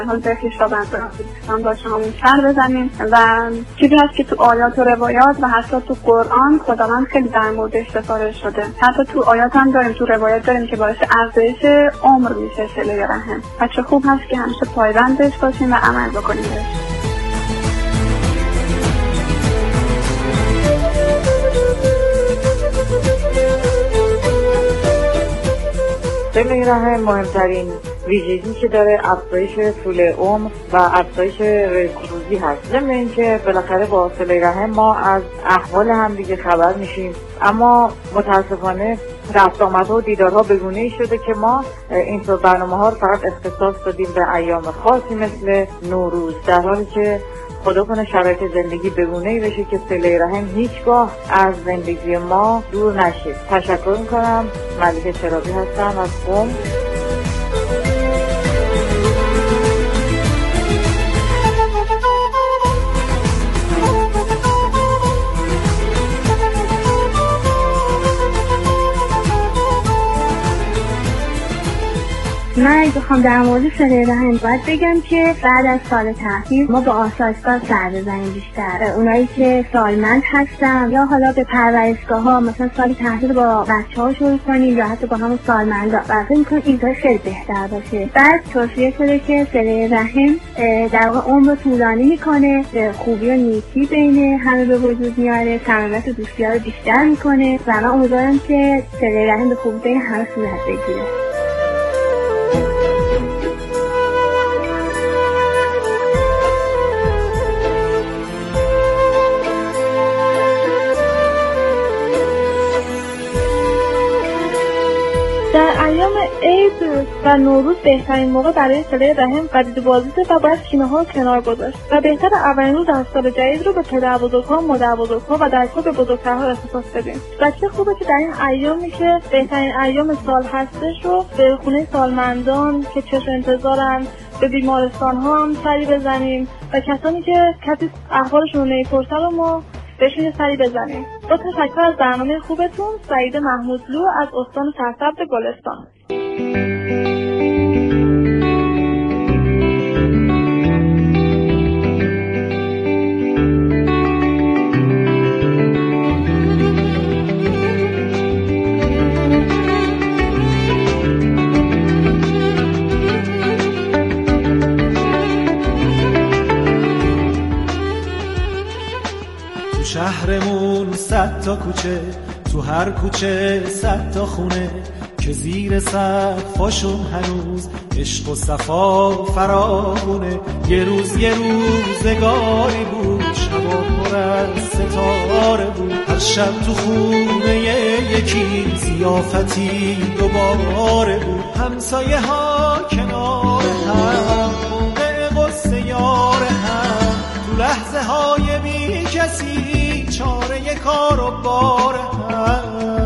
حال به خویشاوند دوستان با شما سر بزنیم و چیزی هست که تو آیات و روایات و حتی تو قرآن خداوند خیلی در موردش سفارش شده. حتی تو آیات هم داریم، تو روایات داریم که باعث افزایش عمر میشه صله رحم. چه خوب هست که همیشه پایبندش باشیم و عمل بکنیم بهش. صله رحم مهمترین ویژگی که داره افزایش طول عمر و افزایش ریزکروزی هست. ضمن اینکه بالاخره با صله رحم ما از احوال هم دیگه خبر میشیم، اما متاسفانه رفت آمدها و دیدارها به گونه‌ای شده که ما اینطور برنامه‌ها رو فقط اختصاص دادیم به ایام خاصی مثل نوروز، در حالی که خدا کنه شرایط زندگی به گونه‌ای بشه که صله رحم هیچگاه از زندگی ما دور نشه. تشکر میکنم. ملیکه چرابی هستم از قم. من بخوام در مورد صله رحم باید بگم که بعد از سال تحصیل ما با آسایشگاه سر بزنیم بیشتر. اونایی که سالمند هستن یا حالا به پرورشگاه ها مثلا سال تحصیل با بچه ها شروع کنیم یا حتی با همون سالمندا، فکر می‌کنم این کار خیلی بهتر باشه. بعد توصیه شده که صله رحم در واقع عمر رو طولانی میکنه، خوبی و نیکی بین همه به وجود میاره، صمیمیت و دوستی ها رو بیشتر میکنه و من امیدوارم که صله رحم به خوبی بین همه صورت بگیره. در ایام عید و نوروز بهترین موقع برای صله رحم و دیدبازیه و باید کینه‌ها رو کنار گذاشت و بهتر اولین روز از سال جدید رو به پدربزرگ‌ها، مادربزرگ‌ها و در کل به بزرگترها اختصاص بدیم. و چه خوبه که در این ایامی که بهترین ایام سال هستش رو به خونه سالمندان که چشم انتظارن، به بیمارستان‌ها هم سری بزنیم و کسانی که کسی احوالشون رو نمی‌پرسه رو ما بهشون یه سری بزنیم. با تشکر از برنامه خوبتون. سعید محمودلو از استان سرسبز گلستان. شهرمون 100 تا کوچه، تو هر کوچه 100 تا خونه که زیر سقفاشون هنوز عشق و صفا فراوونه. یه روزگاری بود، شبا پر از ستاره بود، هر شب تو خونه یکی ضیافتی دوباره بود. همسایه ها کنار هم، موقع قصه یار هم، تو لحظه های بی کسی چاره کار و بار هم.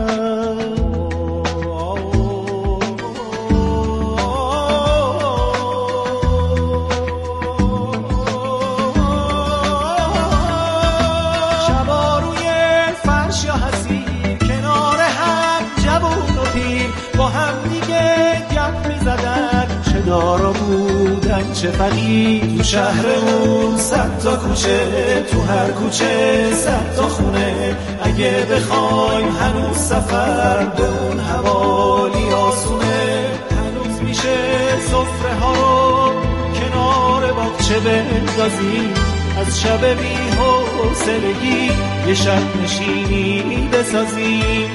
شبا روی فرش یا حسیر کنار هم جوون و پیر با هم دیگه گپ می‌زدن، چه دارا بودن چه فقیر. تو شهرمون 100 تا کوچه، تو هر کوچه 100 تا خونه. اگه بخوایم هنوز سفر به اون حوالی آسونه، هنوز میشه سفره ها رو کنار باغچه بندازیم، از شب بی حوصلگی یه شب نشینی بسازیم.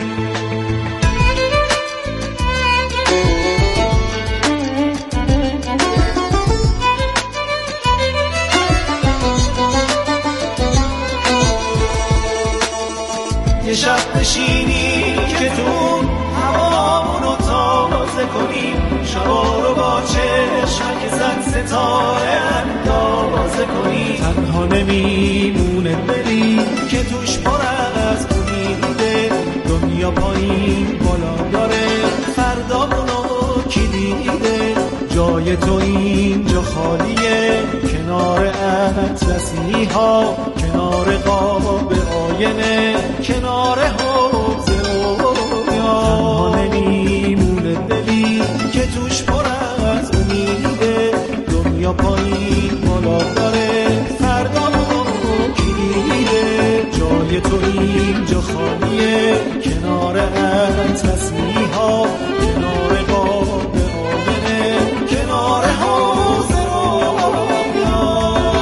یه شب نشینی که تون هوامونو تازه کنیم، شبا رو با چشمک زن ستاره اندازه کنیم. تنها نمیمونه دلی که توش پر از امیده، دنیا پایین بالا داره، فردامونو کی دیده. جای تو اینجا خالیه، کنار اطلسی ها، کنار قاب آینه، کنار حوض رویا. تنها نمیمونه دلی که توش پر از امیده، دنیا یا پایین بالا داره فردا کلیده جای تو اینجا خالیه کنار اطلسی ها کنار قاب آینه کنار حوض رویا.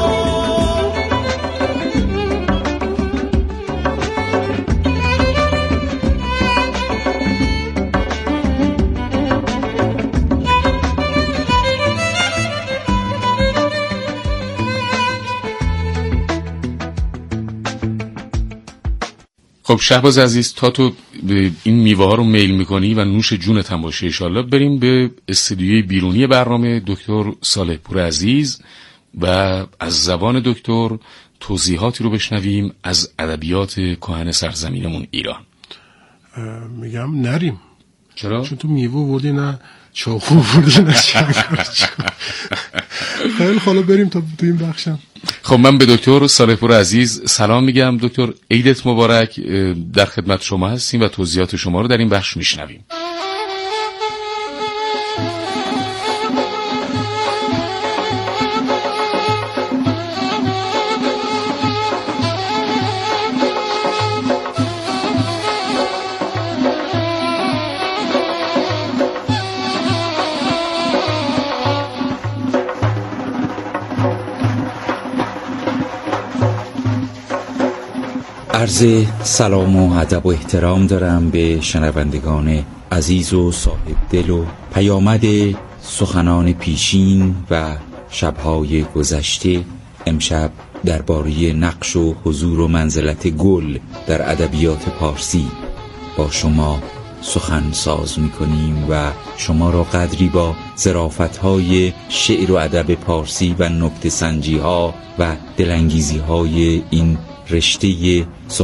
خب شهباز عزیز، تا تو این میوه ها رو میل میکنی و نوش جونت هم باشه انشالله، بریم به استودیوی بیرونی برنامه دکتر صالح پور عزیز و از زبان دکتر توضیحاتی رو بشنویم از ادبیات کهن سرزمینمون ایران. میگم نریم. چرا؟ چون تو میوه بردی نه چاقو بردی نه خیلی حالا بریم تا تو این بخشم. خب من به دکتر صالح پور عزیز سلام میگم. دکتر عیدت مبارک، در خدمت شما هستیم و توضیحات شما رو در این بخش میشنویم. عرض سلام و ادب و احترام دارم به شنوندگان عزیز و صاحب دل و پیامد سخنان پیشین و شبهای گذشته. امشب درباره نقش و حضور و منزلت گل در ادبیات پارسی با شما سخن ساز می‌کنیم و شما را قدری با ظرافت‌های شعر و ادب پارسی و نکته سنجی‌ها و دلانگیزی‌های این رشته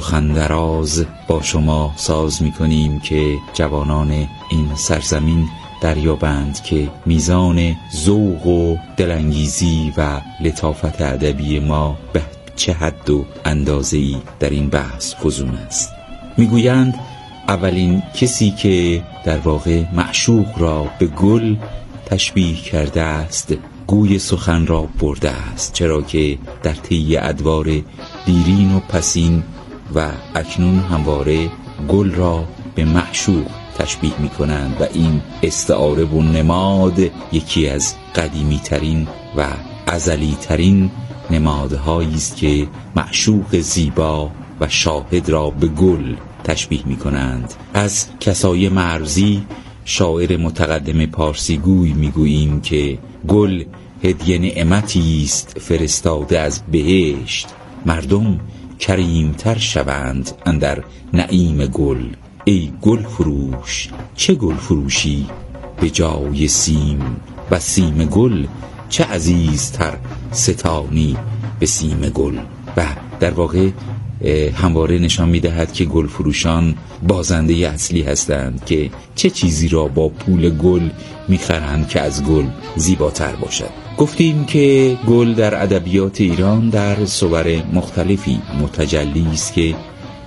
سخندراز با شما ساز می‌کنیم که جوانان این سرزمین دریابند که میزان ذوق و دلانگیزی و لطافت ادبی ما به چه حد و اندازه‌ای در این بحث فزون است. میگویند اولین کسی که در واقع معشوق را به گل تشبیه کرده است گوی سخن را برده است، چرا که در طی ادوار دیرین و پسین و اکنون همواره گل را به معشوق تشبیه می کنند و این استعاره و نماد یکی از قدیمی ترین و ازلی ترین نمادهایی است که معشوق زیبا و شاهد را به گل تشبیه می کنند. از کسای مرزی شاعر متقدم پارسی گوی می گوییم که گل هدیه نعمتی است فرستاده از بهشت، مردم کریمتر شوند اندر نعیم گل. ای گل فروش چه گل فروشی به جای سیم، و سیم گل چه عزیزتر ستانی به سیم گل. و در واقع همواره نشان می‌دهد که گل فروشان بازنده اصلی هستند که چه چیزی را با پول گل می‌خرند که از گل زیباتر باشد. گفتیم که گل در ادبیات ایران در صور مختلفی متجلی است که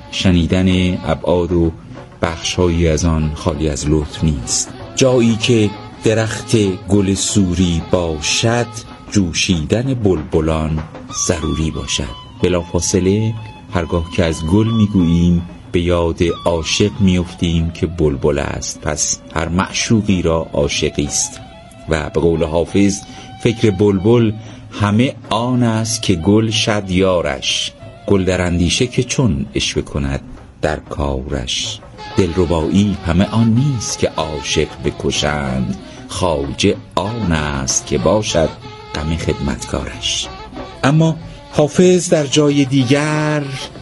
شنیدن ابعاد و بخش‌هایی از آن خالی از لطف نیست. جایی که درخت گل سوری باشد جوشیدن بلبلان ضروری باشد. بلافاصله هرگاه که از گل میگوییم به یاد عاشق میافتیم که بلبل است، پس هر معشوقی را عاشقی است. و به قول حافظ فکر بلبل همه آن است که گل شد یارش، گل در اندیشه که چون عشوه کند در کارش. دلربایی همه آن نیست که عاشق بکشند، خواجه آن است که باشد غم خدمتکارش. اما حافظ در جای دیگر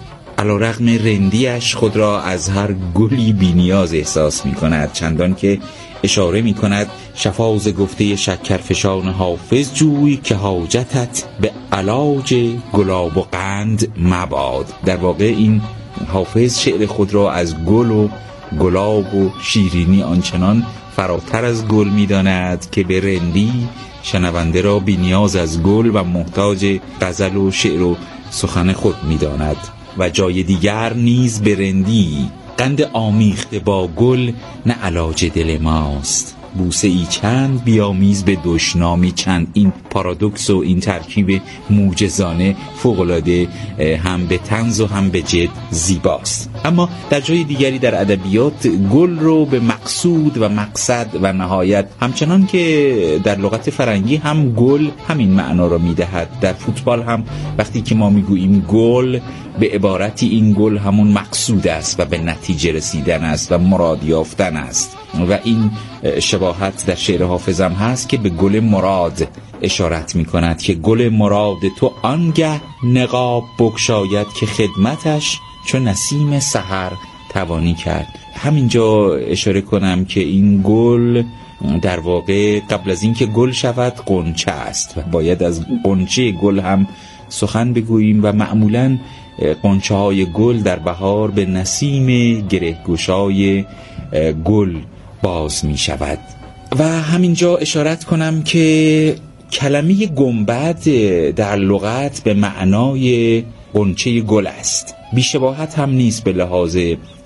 علیرغم رندیش خود را از هر گلی بی نیاز احساس می کند، چندان که اشاره می کند شفاز گفته شکرفشان حافظ جوی که حاجتت به علاج گلاب و قند مباد. در واقع این حافظ شعر خود را از گل و گلاب و شیرینی آنچنان فراتر از گل می داند که به رندی شنونده را بی نیاز از گل و محتاج غزل و شعر و سخن خود می داند. و جای دیگر نیز به رندی قند آمیخته با گل نه علاج دل ماست، بوسه ای چند بیامیز به دشنامی چند. این پارادوکس و این ترکیب موجزانه فوق‌العاده هم به طنز و هم به جد زیباست. اما در جای دیگری در ادبیات گل رو به مقصود و مقصد و نهایت، همچنان که در لغت فرنگی هم گل همین معنا رو میدهد، در فوتبال هم وقتی که ما میگوییم گل به عبارتی این گل همون مقصود است و به نتیجه رسیدن است و مراد یافتن است. و این شباهت در شعر حافظم هست که به گل مراد اشارت می کند که گل مراد تو آنگه نقاب بگشاید که خدمتش چون نسیم سحر توانی کرد. همینجا اشاره کنم که این گل در واقع قبل از اینکه گل شود غنچه است و باید از غنچه گل هم سخن بگوییم و معمولاً غنچه های گل در بهار به نسیم گرهگشای گل باز می شود. و همینجا اشارت کنم که کلمه گنبد در لغت به معنای غنچه گل است، بی‌شباهت هم نیست به لحاظ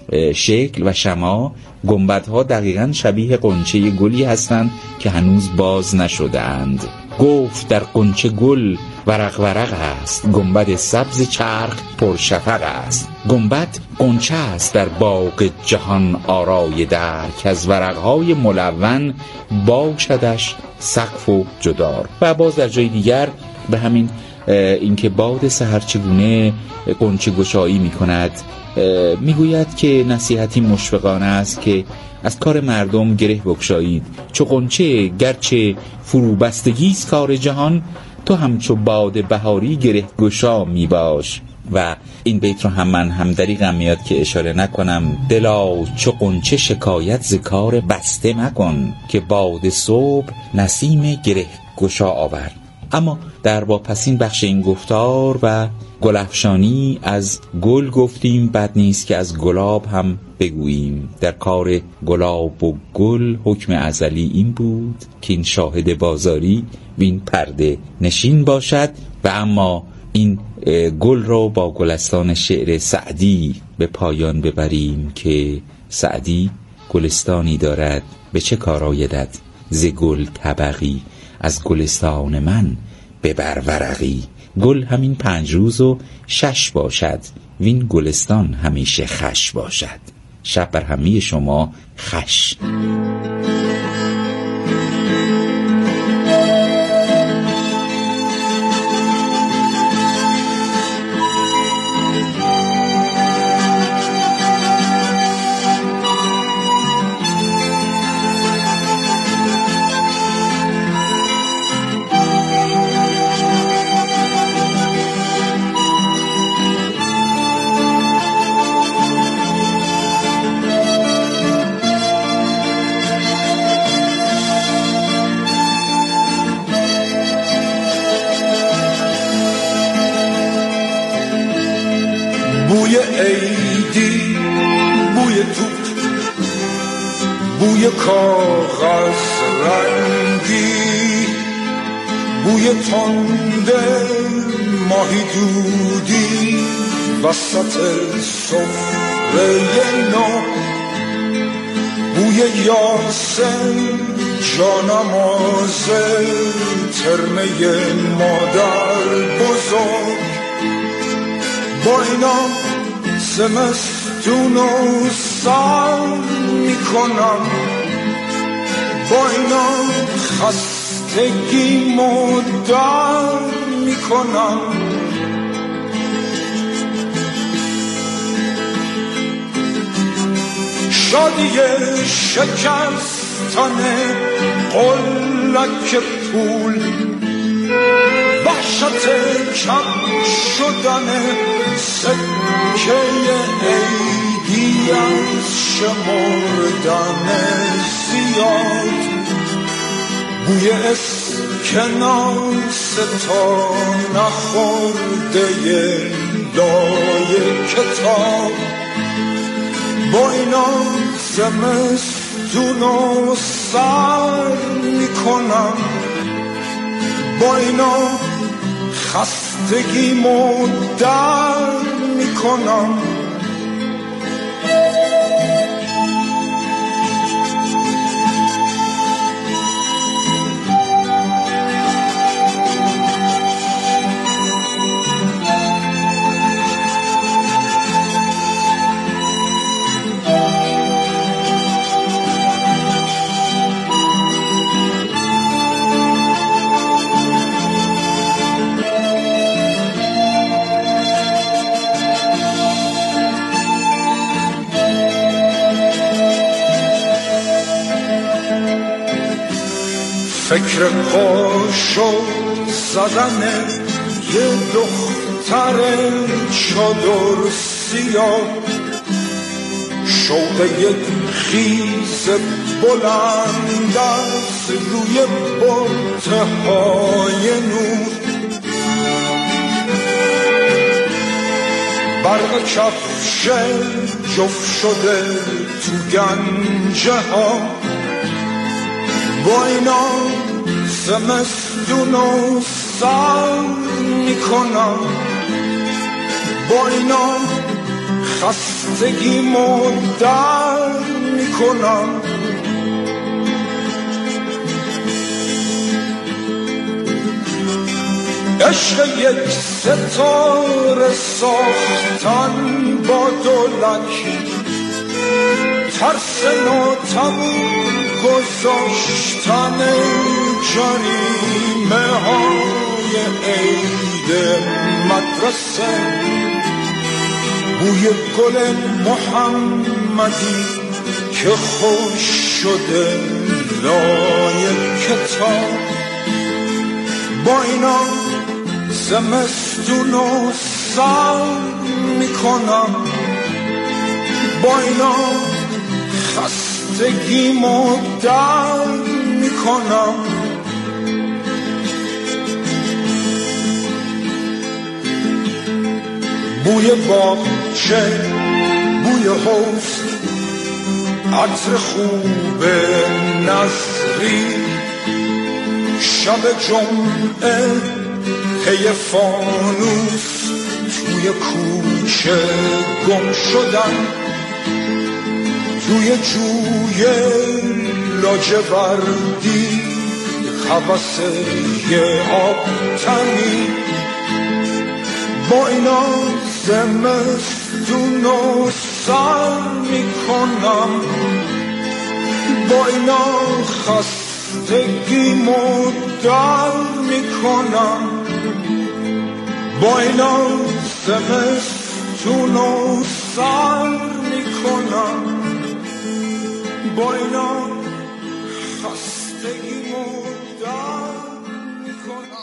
شکل و شما. گنبدها دقیقاً شبیه غنچه گلی هستند که هنوز باز نشدند. گفت در غنچه گل ورق ورق است، گنبد سبز چرخ پرشفق است. گنبد غنچه است در باغ جهان آرای در، که از ورقهای ملون باشدش سقف و جدار. و باز در جای دیگر به همین اینکه باد سحر چگونه غنچه گشایی می کند میگوید که نصیحتی مشفقانه است که از کار مردم گره بگشایید. چو غنچه گرچه فروبستگیست کار جهان، تو همچو باد بهاری گره گشا می باش. و این بیت رو هم من هم دریغم میاد که اشاره نکنم. دلا چو غنچه شکایت ز کار بسته مکن، که باد صبح نسیم گره گشا آور. اما در واپسین بخش این گفتار و گلفشانی از گل گفتیم، بد نیست که از گلاب هم بگوییم. در کار گلاب و گل حکم ازلی این بود که این شاهد بازاری وین پرده نشین باشد. و اما این گل رو با گلستان شعر سعدی به پایان ببریم که سعدی گلستانی دارد به چه کار آیدت، ز گل طبقی از گلستان من ببر ورقی. گل همین 5 روز و 6 باشد، وین گلستان همیشه خش باشد. شب بر همه شما خش. بوی عیدی، بوی توت، بوی کاغذ رنگی، بوی تنده ماهی دودی وسط سفره نو، بوی یاسم جانماز ترمه مادر بزرگ. با اینا زمستون رو سر میکنم، با اینا خستگی مدر میکنم. شادی شکستن قلک پول، وحشت کم شدن سکه عیدی از شمردن زیاد، بوی اسکناس تا نخورده لای کتاب. با اینا زمستون رو سر میکنم، با اینا خستگی مدر میکنم. فکر قاشو زدن یه دختر چادر سیاه، شوق یک خیز بلند از روی بتهای نور، برق کفش جفت شده تو گنجه ها، با اینا زمستونو سر میکنم، با اینا خستگیمو در میکنم. عشق یک ستاره ساختن با دولک، ترس ناتموم گذاشتن جریمه های عید مدرسه، بوی گل محمدی که خوش شده لای کتاب، با اینا زمستونو سر میکنم، با اینا خستگیمو در میکنم. بوی باغچه، بوی حوض، عطر خوب نظری، شب جمعه پی فانوس توی کوچه گم شدن، توی جوی لاجوردی هوس یه آبتنی، با اینا زمستونو سر میکنم، با اینا خستگیمو در میکنم، با اینا زمستونو سر میکنم، با اینا خستگیمو در میکنم.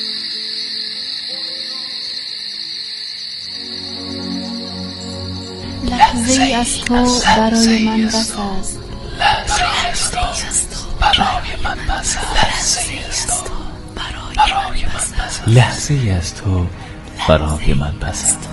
لحظه ای از تو برای من بس است، لحظه ای از تو برای من بس است، لحظه ای از تو برای من بس است.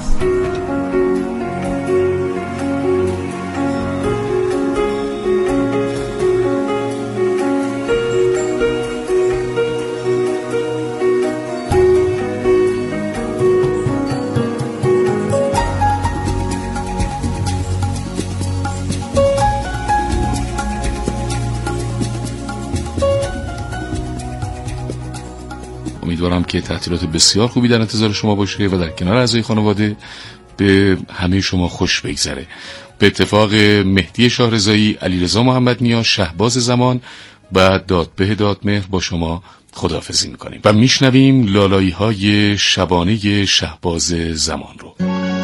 امیدوارم که تعطیلات بسیار خوبی در انتظار شما باشه و در کنار اعضای خانواده به همه شما خوش بگذره. به اتفاق مهدی شاهرضایی، علیرضا محمدنیا، شهباز زمان و دادبه دادمهر با شما خداحافظی میکنیم و میشنویم لالایی های شبانه شهباز زمان رو.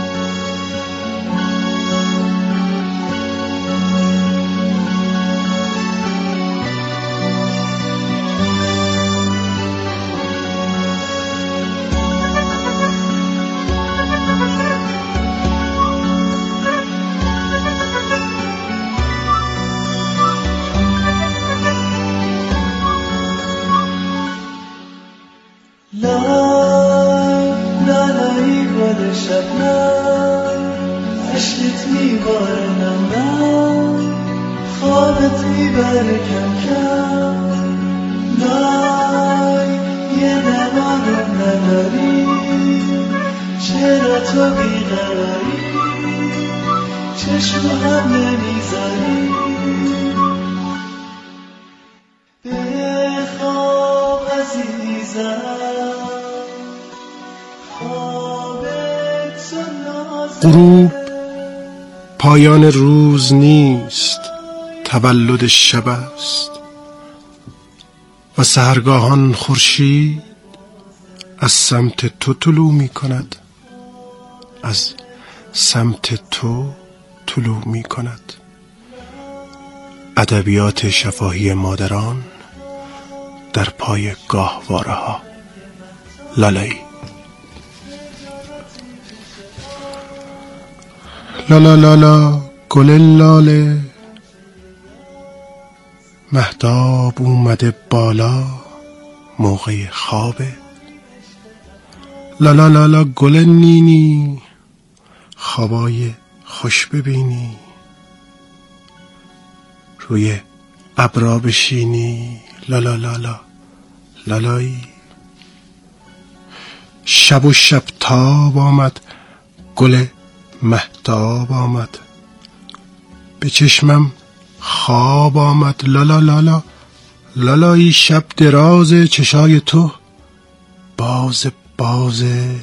غروب پایان روز نیست، تولد شب است و سحرگاهان خورشید از سمت تو طلوع می کند، از سمت تو طلوع می کند. ادبیات شفاهی مادران در پای گاهواره ها. لالایی لالا لالا گل لاله، مهتاب اومده بالا موقع خوابه. لالا لالا گل نینی، خوابای خوش ببینی، روی ابرا بشینی. لالا لالا لالایی. شب و شب تاب آمد، گل مهتاب آمد، به چشمم خواب آمد. لالا لالا لالایی. شب دراز، چشای تو بازه بازه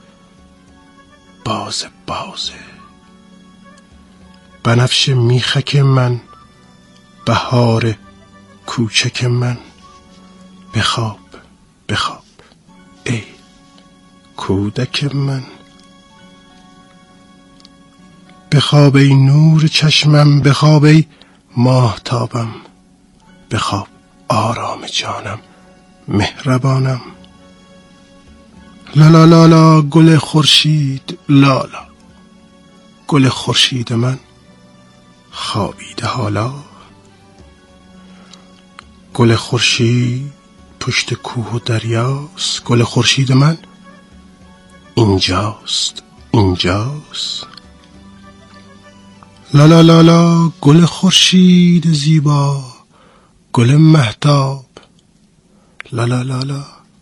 بازه بازه. بنفش میخک من، بهار کوچک من، بخواب بخواب ای کودک من. بخواب ای نور چشمم، بخواب ای ماهتابم، بخواب آرام جانم مهربانم. لالا لالا گل خورشید، لالا گل خورشید من خوابیده حالا. گل خورشید پشت کوه و دریاست، گل خورشید من اینجاست اینجاست. لالا لالا گل خورشید زیبا، گل مهتاب. لالا لالا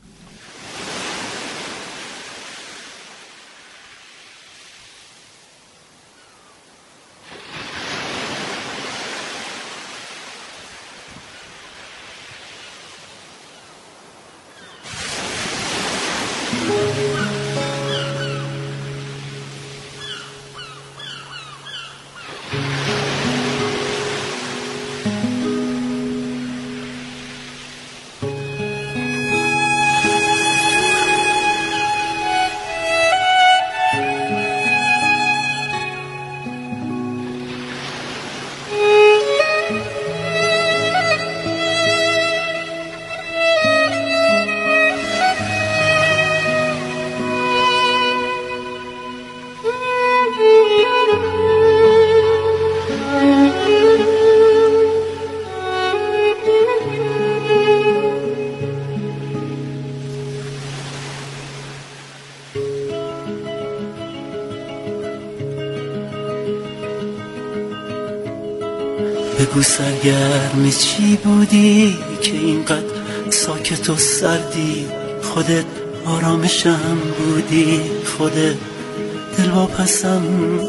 بگو سرگرم چی بودی که اینقدر ساکت و سردی؟ خودت آرامشم بودی، خودت دلواپسم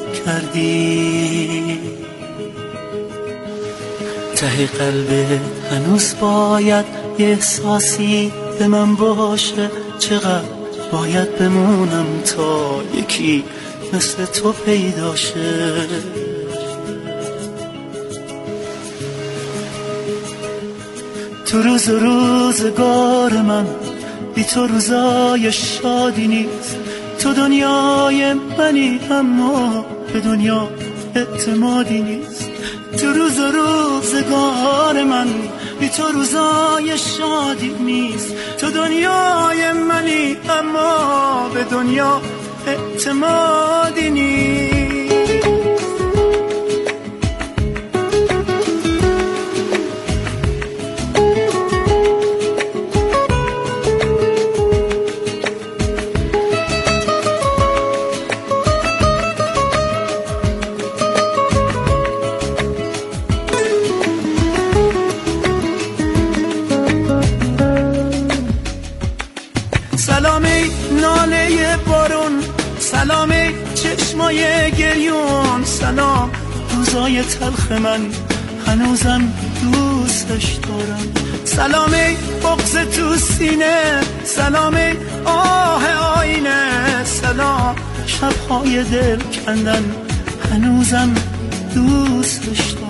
کردی. ته قلبت هنوز باید یه احساسی به من باشه. چقدر باید بمونم تا یکی مثل تو پیدا شه؟ تو روز و روزگار من بی تو روزای شادی نیست. تو دنیای منی اما به دنیا اعتمادی نیست. تو روز و روزگار من بی تو روزای شادی نیست. تو دنیای منی اما به دنیا اعتمادی نیست. سلامی ناله بارون، سلامی چشمای گریون، سلام روزای تلخ من هنوزم دوستش دارم. سلامی بغض تو سینه، سلامی آه آینه، سلام شبهای دل کندن هنوزم دوستش دارم.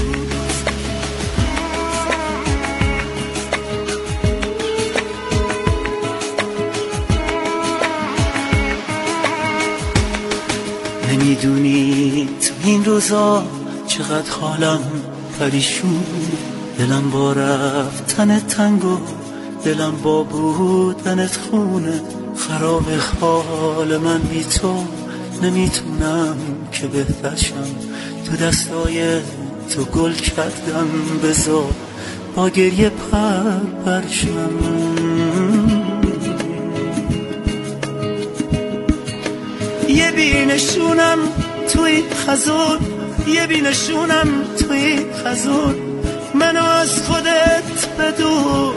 نمیدونی تو این روزا چقدر حالم پریشون، دلم با رفتن تنگ و دلم با بودنت خونه خراب حال من بی تو نمیتونم که بهترشم تو دستای تو گل کردم بذار با گریه پرشم یه بینشونم توی خزون یه بینشونم توی خزون منو از خودت بدون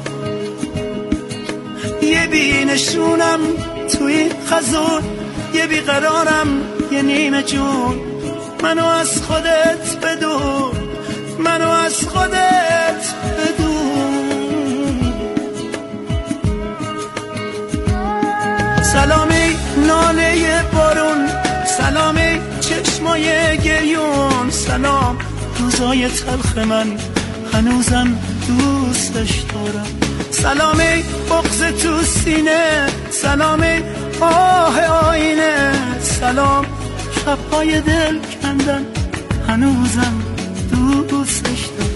یه بینشونم توی خزون یه بیقرارم یه نیمه جون منو از خودت بدون منو از خودت بدون سلامی ناله بارون سلامی چشمای گریون سلام روزای تلخ من هنوزم دوستش دارم سلامی بغض تو سینه سلامی آه آینه سلام شبهای دل کندن هنوزم دوستش دارم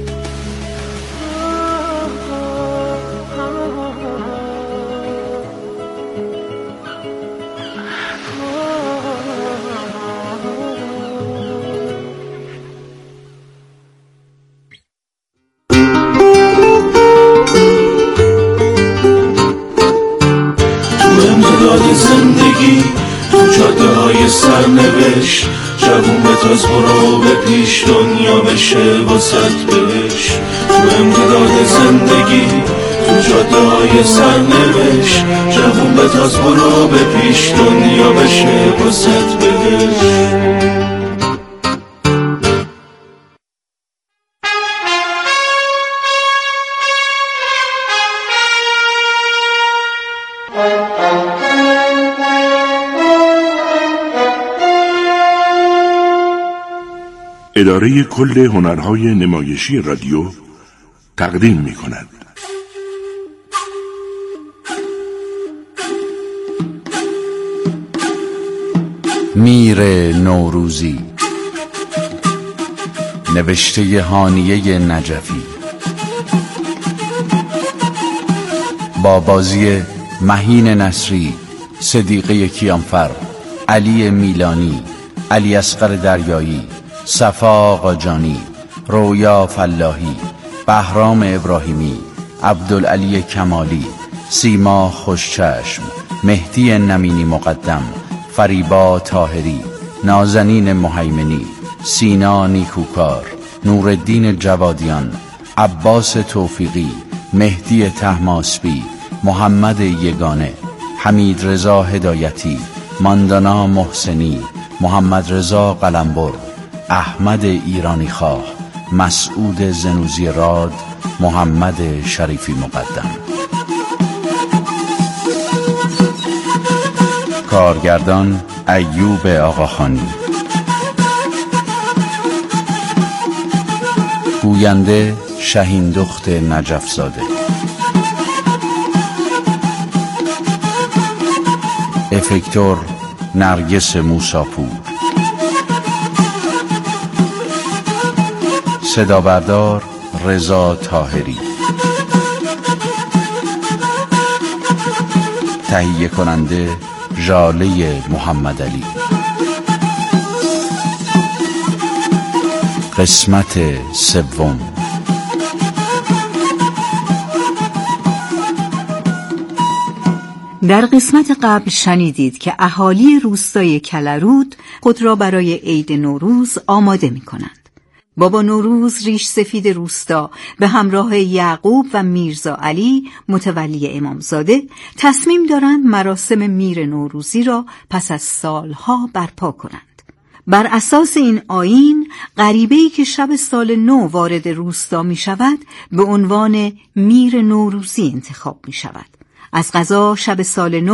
زندگی تو جاده های سرنوشت جوون بتاز برو به پیش دنیا بشه واسط بهش تو امتداد زندگی تو جاده های سرنوشت جوون بتاز برو به پیش دنیا بشه واسط بهش اداره کل هنرهای نمایشی رادیو تقدیم می کند. میر نوروزی نوشته هانیه نجفی با بازی مهین نصری، صدیقه کیانفر، علی میلانی، علی اصغر دریایی، صفا آقاجانی، رویا فلاحی، بهرام ابراهیمی، عبدالعلی کمالی، سیما خوشچشم، مهدی نمینی مقدم، فریبا طاهری، نازنین مهیمنی، سینا نیکوکار، نورالدین جوادیان، عباس توفیقی، مهدی طهماسبی، محمد یگانه، حمید رضا هدایتی، ماندانا محسنی، محمد رضا قلمبر، احمد ایرانی خواه، مسعود زنوزی راد، محمد شریفی مقدم. کارگردان ایوب آقاخانی، گوینده شهین دخت نجف زاده، افکتور نرگس موساپور، صدا بردار رضا طاهری، تهیه کننده ژاله محمد علی. قسمت سوم. در قسمت قبل شنیدید که اهالی روستای کلرود خود را برای عید نوروز آماده می کنند. بابا نوروز ریش سفید روستا به همراه یعقوب و میرزا علی متولی امامزاده تصمیم دارند مراسم میر نوروزی را پس از سالها برپا کنند. بر اساس این آیین غریبه‌ای که شب سال نو وارد روستا می شود به عنوان میر نوروزی انتخاب می شود. از قضا شب سال نو